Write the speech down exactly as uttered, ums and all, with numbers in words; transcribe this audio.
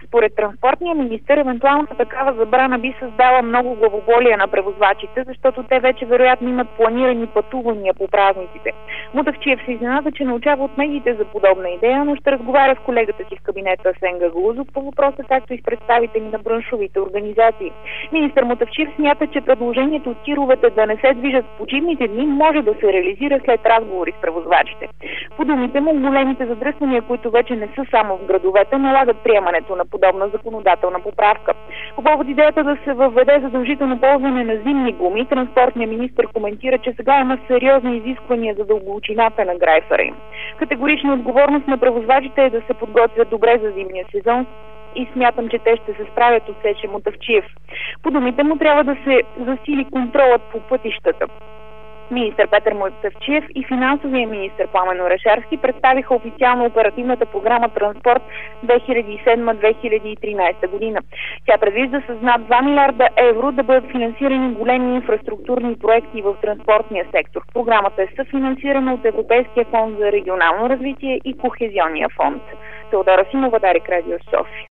Според транспортния министър, евентуалната такава забрана би създала много главоболие на превозвачите, защото те вече вероятно имат планирани пътувания по празниците. Мутафчиев се изненада, че научава от медиите за подобна идея, но ще разговаря с колегата си в кабинета Асен Гагаузов по въпроса, както и с представители на браншовите организации. Министър Мутафчиев смята, че предложението от тировете да не се движат в почивните дни може да се реализира след разговори с превозвачите. По думите му, големите задръствания, които вече не са само в градовете, налагат приемането на подобна законодателна поправка. По повод идеята да се въведе задължително ползване на зимни гуми, транспортният министър коментира, че сега има сериозни изисквания за дълбочината на грайфера им. Категорична отговорност на превозвачите е да се подготвят добре за зимния сезон и смятам, че те ще се справят, усече Мутафчиев. По думите му трябва да се засили контролът по пътищата. Министър Петър Мутафчиев и финансовия министър Пламен Орешарски представиха официално оперативната програма Транспорт две хиляди и седма - две хиляди и тринадесета година. Тя предвижда с над два милиарда евро да бъдат финансирани големи инфраструктурни проекти в транспортния сектор. Програмата е съфинансирана от Европейския фонд за регионално развитие и Кохезионния фонд. Теодора Симова, Дарик, Радио София.